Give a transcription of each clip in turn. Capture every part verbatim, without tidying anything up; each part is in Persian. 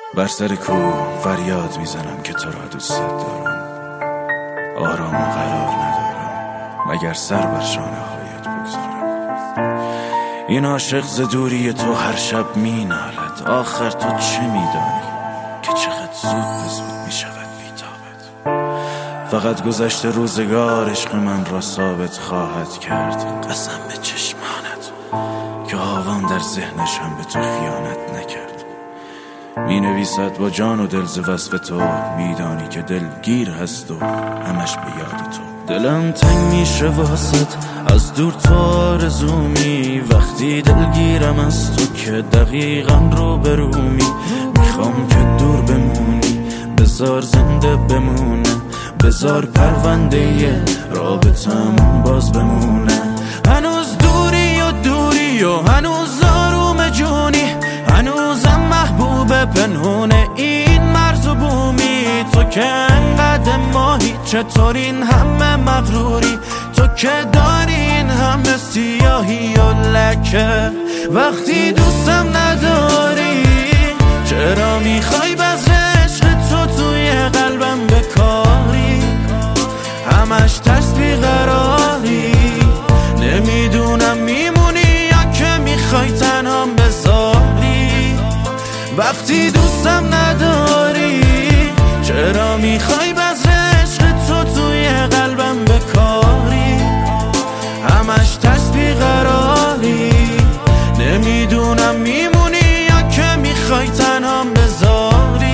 بر سر کوه فریاد میزنم که تو را دوست دارم، آرام و قرار ندارم مگر سر بر شانه هایت بگذارم. این عاشق ز دوری تو هر شب می نالد، آخر تو چه میدانی که چقدر زود به زود می شود بی‌تابت. فقط گذشت روزگار عشق من را ثابت خواهد کرد، قسم به چشمانت که آوان در ذهنش هم به تو خیانت نکرد. می نویسد با جان و دل ز وصف تو، میدانی که دل گیر هست و همش به یاد تو. دلم تنگ میشه واسط از دور تو آرزومی، وقتی دلگیرم از تو که دقیقا رو برومی. میخوام که دور بمونی، بذار زنده بمونه، بذار پرونده رابطمون باز بمونه. هنوز دوری و دوری و هنوز آروم جونی، هنوزم محبوب پنهونه این مرز و بومی. تو که انقدر ماهی، چطور این همه مغروری؟ تو که داری این همه سیاهی و لکه، وقتی دوستم نداری چرا میخوای بذر عشق تو توی قلبم بکاری؟ همش ترس بیقراری، نمیدونم میمونی یا که میخوای تنهام بذاری. وقتی دوستم نداری چرا میخوای بذر عشق تو توی قلبم بکاری؟ همش ترس بیقراری، نمیدونم میمونی یا که میخوای تنهام بذاری.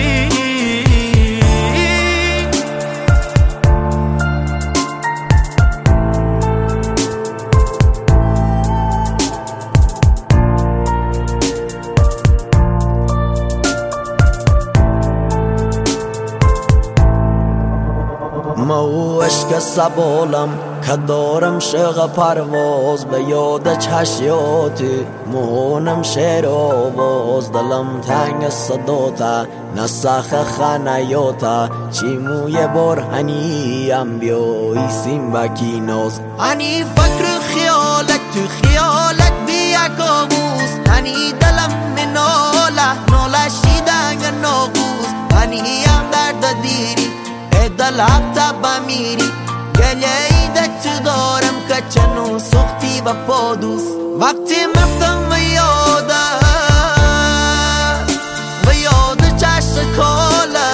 ما و عشق سبالم که دارم شغ پرواز، به یاد چشیاتی مهونم شعر آواز. دلم تنگ صداتا نسخ خنیاتا، چی موی بار هنیم بیایی سیم بکی ناز. هنی فکر خیالت تو خیالت بیا کابوس، هنی دلم مناله ناله شیدنگ ناغوز. هنی هم درد دیری دل حتی بمیری، گلیه ایده تو دارم که چنو سختی و پادوس. وقتی مفتم و یاده و یاد چشم کاله،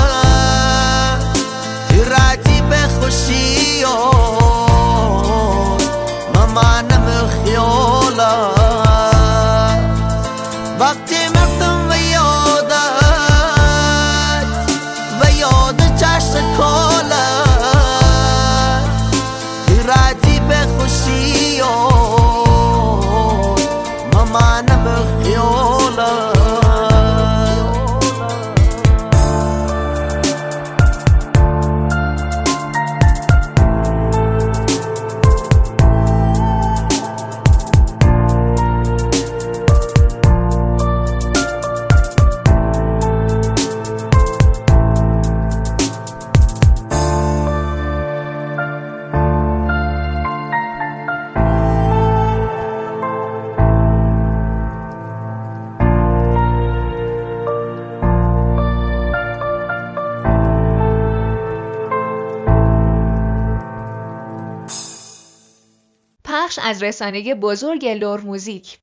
تیراتی به خوشی ممانم خیاله. وقتی مفتم و یاده و یاد چشم کاله، تیراتی به خوشی ممانم خیاله. پخش از رسانه بزرگ لور موزیک.